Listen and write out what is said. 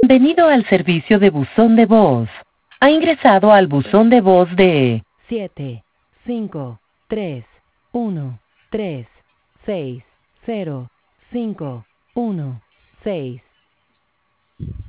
Bienvenido al servicio de buzón de voz. Ha ingresado al buzón de voz de 7, 5, 3, 1, 3, 6, 0, 5, 1, 6.